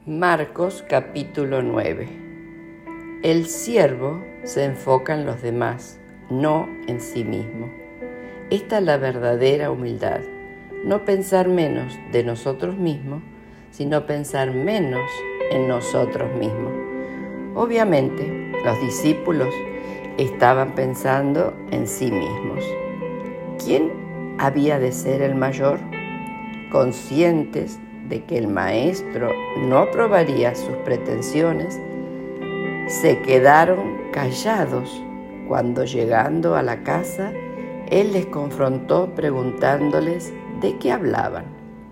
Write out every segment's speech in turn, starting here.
Marcos capítulo 9. El siervo se enfoca en los demás, no en sí mismo. Esta es la verdadera humildad, no pensar menos de nosotros mismos, sino pensar menos en nosotros mismos. Obviamente, los discípulos estaban pensando en sí mismos. ¿Quién había de ser el mayor? Conscientes de que el maestro no aprobaría sus pretensiones, se quedaron callados cuando, llegando a la casa, él les confrontó preguntándoles de qué hablaban.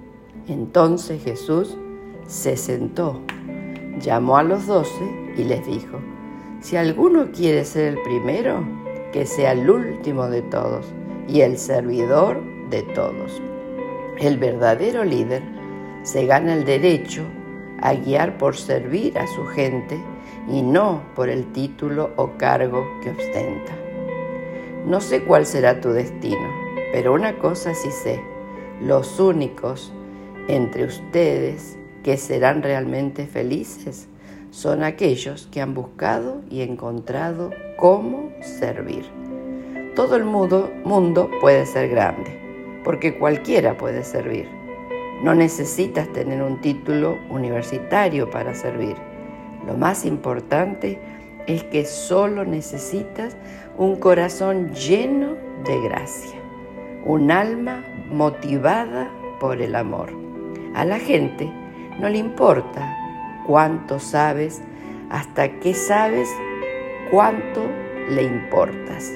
Entonces Jesús se sentó, llamó a los 12 y les dijo: si alguno quiere ser el primero, que sea el último de todos y el servidor de todos. El verdadero líder se gana el derecho a guiar por servir a su gente y no por el título o cargo que ostenta. No sé cuál será tu destino, pero una cosa sí sé: los únicos entre ustedes que serán realmente felices son aquellos que han buscado y encontrado cómo servir. Todo el mundo puede ser grande, porque cualquiera puede servir. No necesitas tener un título universitario para servir. Lo más importante es que solo necesitas un corazón lleno de gracia, un alma motivada por el amor. A la gente no le importa cuánto sabes, hasta que sabes cuánto le importas.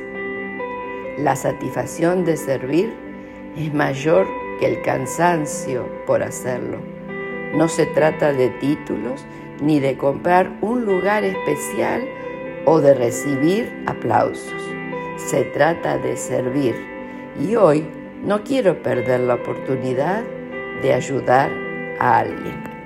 La satisfacción de servir es mayor que el cansancio por hacerlo. No se trata de títulos ni de comprar un lugar especial o de recibir aplausos. Se trata de servir, y hoy no quiero perder la oportunidad de ayudar a alguien.